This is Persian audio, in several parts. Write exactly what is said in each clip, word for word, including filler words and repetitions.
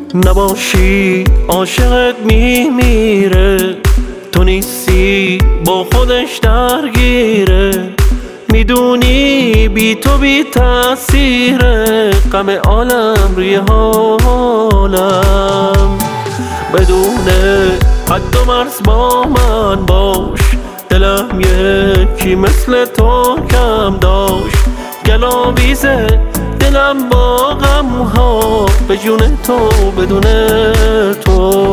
نباشی عاشقت میمیره، تو نیستی با خودش درگیره. میدونی بی تو بی تأثیره، غم عالم روی حالم. بدون حد و مرز با من باش، دلم یکی مثل تو کم داشت. گلاویزه دلم با غم ها، به جون تو بدون تو.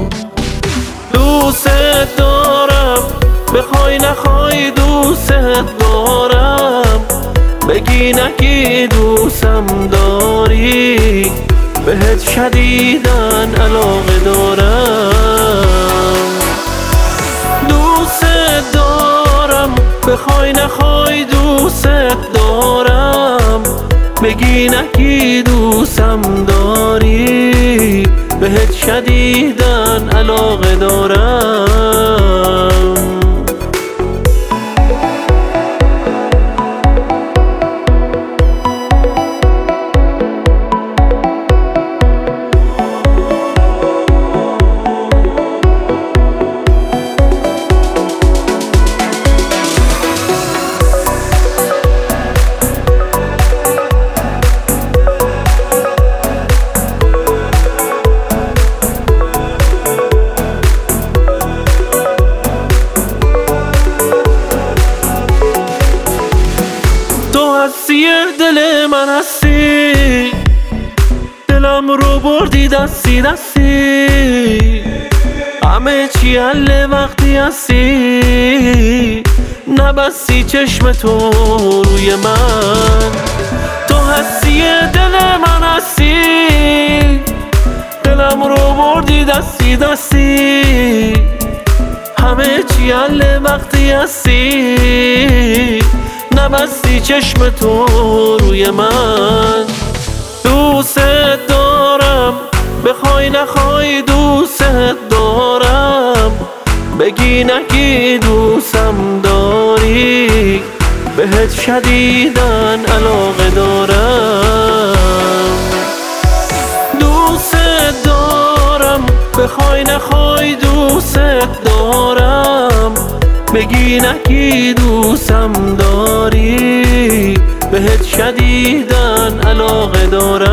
دوست دارم بخوای نخوای، دوست دارم بگی نگی دوستم داری. بهت شدیدن علاقه دارم. دوست دارم بخوای نخوای، دوست دارم بگی نگی دوستم داری. بهت شدیدن علاقه دارم. هستی دل من هستی، دلم رو بردی دستی دستی. همه چی حل وقتی هستی، نبستی چشم تو روی من. تو هستی دل من هستی، دلم رو بردی دستی دستی. همه چی حل وقتی هستی، نبستی چشم تو روی من. دوست دارم بخوای نخوای، دوست دارم بگی نگی دوستم داری. بهت شدیدن علاقه دارم. دوست دارم بخوای نخوای، دوست دارم بگی نگی دوستم داری. بهت شدیدن علاقه دارم.